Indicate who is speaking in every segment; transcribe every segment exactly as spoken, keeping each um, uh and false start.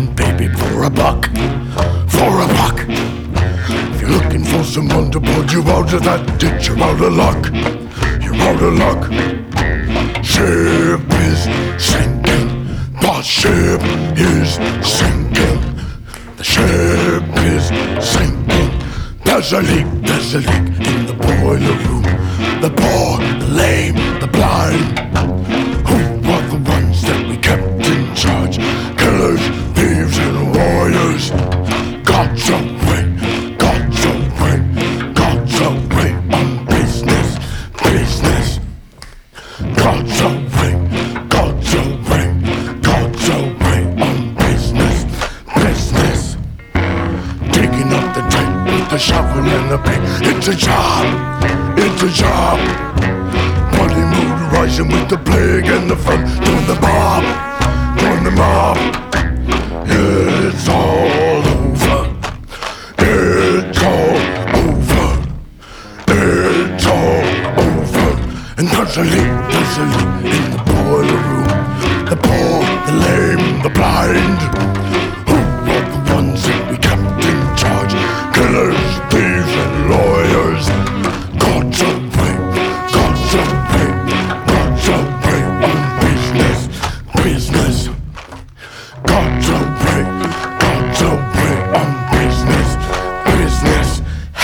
Speaker 1: looking, baby, for a buck, for a buck. If you're looking for someone to pull you out of that ditch, you're out of luck, you're out of luck. Ship is sinking, the ship is sinking, the ship is sinking. There's a leak, there's a leak in the boiler room. The poor, the lame, the blind. Who were the ones that we kept in charge? Killers, thieves, and warriors. God's away, God's away, God's away on business, business. God's away, God's away, God's away on business, business. Digging up the tent with the shovel and the pick. It's a job, it's a job. Bloody mood rising with the plague and the fun. Join the mob, join the mob. It's all over, it's all over, it's all over. And there's a leak, there's a leak in the boiler room. The poor, the lame, the blind. Who were the ones that we kept in charge? Killers, thieves, and lawyers. God's away, God's away, God's away on business, business. God's away, God's away on business, business.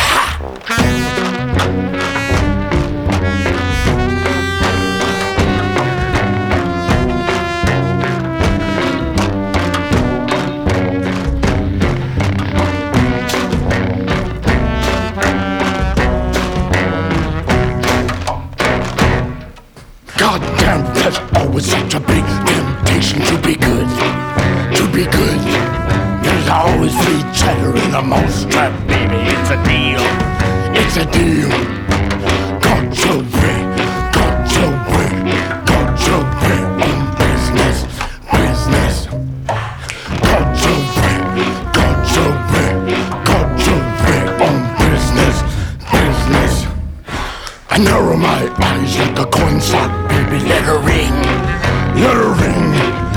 Speaker 1: Goddamn, there's always such a big temptation to be good, to be good. There's always free cheddar in the mousetrap, baby. It's a deal, it's a deal. God's away, God's away, God's away on business, business. God's away, God's away, God's away on business, business. I narrow my eyes like a coin slot, baby, let her ring, let her ring.